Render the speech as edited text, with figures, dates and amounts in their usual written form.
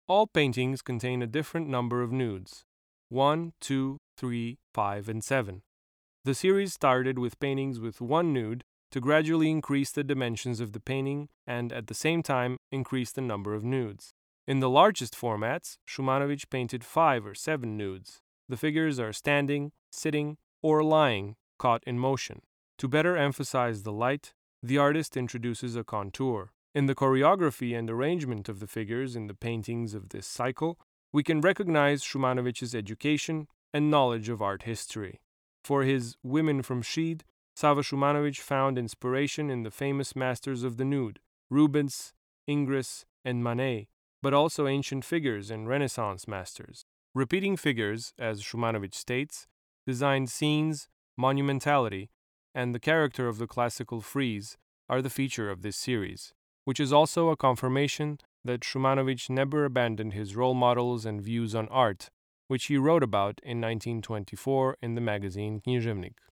All paintings contain a different number of nudes: 1, 2, 3, 5, and 7. The series started with paintings with one nude to gradually increase the dimensions of the painting and at the same time increase the number of nudes. In the largest formats, Shumanović painted 5 or 7 nudes. The figures are standing, sitting, or lying, caught in motion. To better emphasize the light, the artist introduces a contour. In the choreography and arrangement of the figures in the paintings of this cycle, we can recognize Shumanović's education and knowledge of art history. For his Women from Šid, Sava Shumanović found inspiration in the famous masters of the nude, Rubens, Ingres, and Manet, but also ancient figures and Renaissance masters. Repeating figures, as Shumanović states, designed scenes, monumentality, and the character of the classical frieze are the feature of this series, which is also a confirmation that Shumanović never abandoned his role models and views on art, which he wrote about in 1924 in the magazine Književnik.